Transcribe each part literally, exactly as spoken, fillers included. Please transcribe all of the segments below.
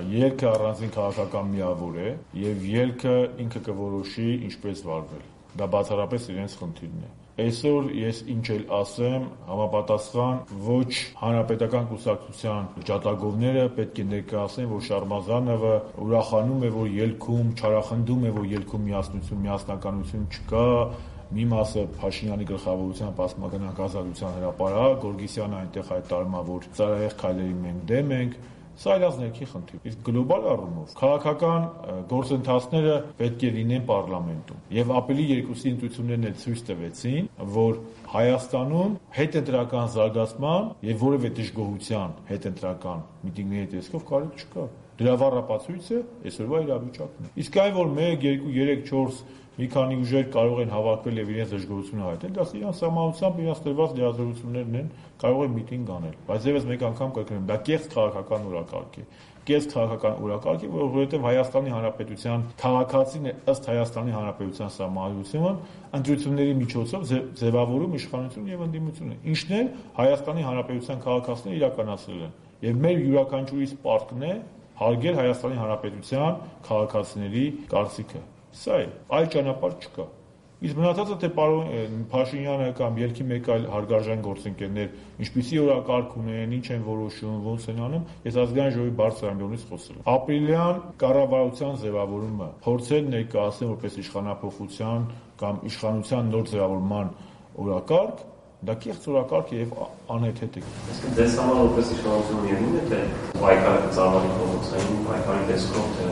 ելքը առանձին քաղաքական միավոր է եւ ելքը ինքը կորոշի ինչպես վարվել։ Դա բացառապես իրենց խնդիրն է։ Այսօր ես ինչ էլ ասեմ, համապատասխան ոչ հանրապետական կուսակցության ջատագովները պետք է ներկայացնեն, որ Շարմազանովը ուրախանում է, որ ելքում չարախնդում է, որ ելքում միասնություն, միասնականություն չկա, մի մասը Փաշինյանի գլխավորությամբ Պատմական ազատության հրապարակ, Գորգիսյանը այնտեղ հայտարարում է, որ ծայրահեղ քայլերի մենք դեմ ենք։ Սա այլաց ներքի խնդիր։ Իսկ գլոբալ առումով քաղաքական գործընթացները պետք է լինեն պարլամենտում։ Եվ ապրիլի երկուսի ընտրություններն էլ ցույց տվեցին, որ Հայաստանում հետընտրական զարգացման եւ որևէ դժգոհության հետընտրական միտինգների տեսքով կարիք չկա։ Դրա վառապացույցը այսօրվա իրավիճակն է։ Իսկ այն, որ մեկ, երկու, երեք, չորս մի քանի ուժեր կարող են հավաքվել եւ իրենց դժգոհությունը հայտնել, դա իրանց սահմանությամբ իրենց տրված լիազորություններն են, կարող են միտինգ անել։ Բայց եւս մեկ անգամ կրկնեմ, դա կեղծ քաղաքական օրակարգ է։ Կեղծ քաղաքական օրակարգ է, որովհետեւ Հայաստանի Հանրապետության քաղաքացին է ըստ Հայաստանի Հանրապետության սահմանադրության ընտրությունների միջոցով ձևավորում իշխանություն եւ ընդդիմություն։ Ինչն է Հայաստանի Հանրապետության քաղաքացիները իրականացրել են։ Եվ մեր յուրաքանչյուրի պարտքն է հարգել Հայաստանի Հանրապետության քաղաքացիների կարծիքը։ Սա է, այլ ճանապարհ չկա։ Իսկ մնացածը թե պարոն Փաշինյանը կամ ելքի մեկ այլ հարգարժան գործընկերներ ինչպիսի օրակարգ ունեն, ինչ են որոշում, ոնց են անում, ես ազգային ժողովի բարձր ամբիոնից խոսել եմ։ Ապրիլյան կառավարության ձևավորումը փորձել ներկայացնել որպես իշխանափոխության կամ իշխանության նոր ձևավորման օրակարգ, դա կեղծ օրակարգ է եւ անհեթեթ է։ Դες համար որպես իշխանություն ելնում է թե պայքարը ծավալի փոխոցային, պայքարի տեսքով թե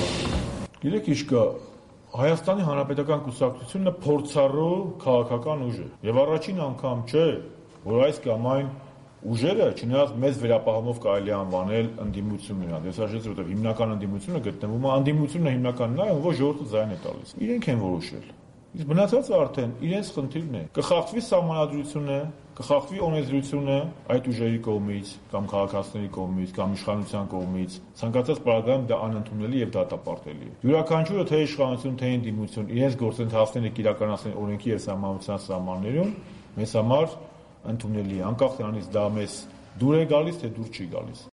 Գիտեք ինչ կա, Հայաստանի Հանրապետական կուսակցությունը փորձառու քաղաքական ուժ է։ Եվ առաջին անգամ չէ, որ այս կամ այն ուժերը, չնայած մեծ վերապահումով կարելի է անվանել ընդդիմություն նրան։ Ես հաշվեցի, որովհետև հիմնական ընդդիմությունը գտնվում է, ընդդիմությունը հիմնական նա է, ով ժողովուրդը ձայն է տալիս։ Իրենք են որոշել։ Իսկ մնացածը արդեն իրենց խնդիրն է։ Կխախտվի սահմանադրությունը, կխախտվի օրենսդրությունը այդ ուժերի կողմից կամ քաղաքացիների կողմից կամ իշխանության կողմից, ցանկացած պարագայում դա անընդունելի եւ դատապարտելի է։ Յուրաքանչյուրը թե իշխանություն, թե ընդդիմություն իրենց գործընթացները կիրականացնեն օրենքի եւ սահմանության սահմաններում, մեզ համար ընդունելի է, անկախ նրանից դա մեզ դուր է գալիս, թե դուր չի գալիս։